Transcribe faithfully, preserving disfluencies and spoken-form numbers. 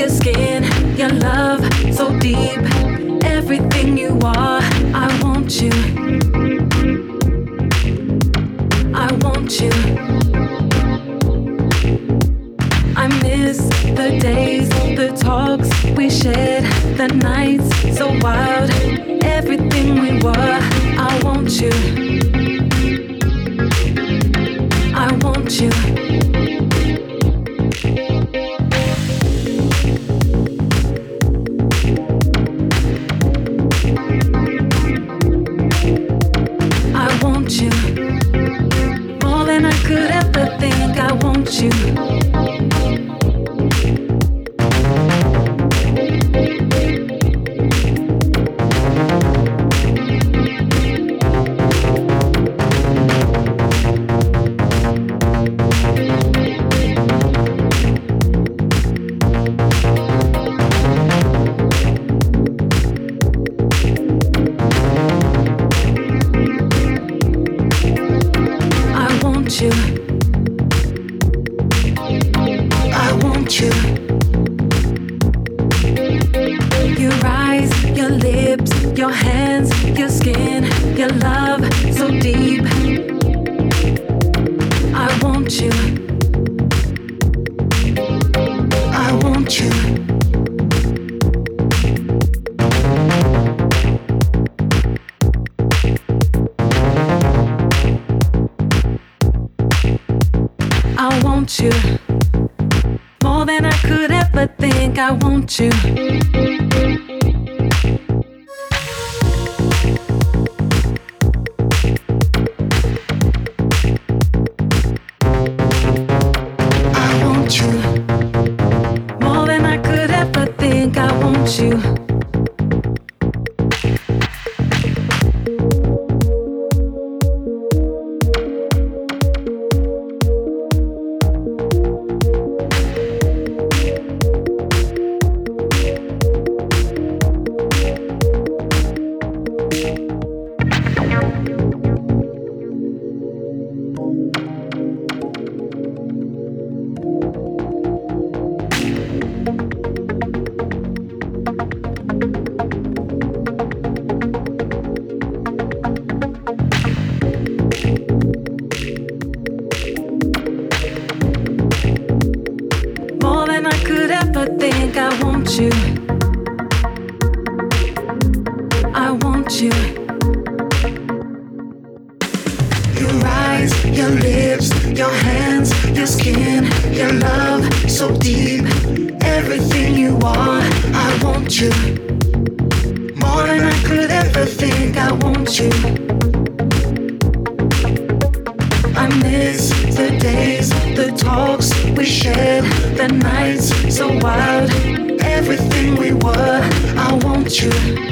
your skin, your love so deep. Everything you are, I want you. I want you. I miss the days, the talks we shared, the nights so wild. Everything we were, I want you. I want you. I want you. More than I could ever think, I want you. You. I want you. More than I could ever think, I want you. The nights so wild, everything we were, I want you.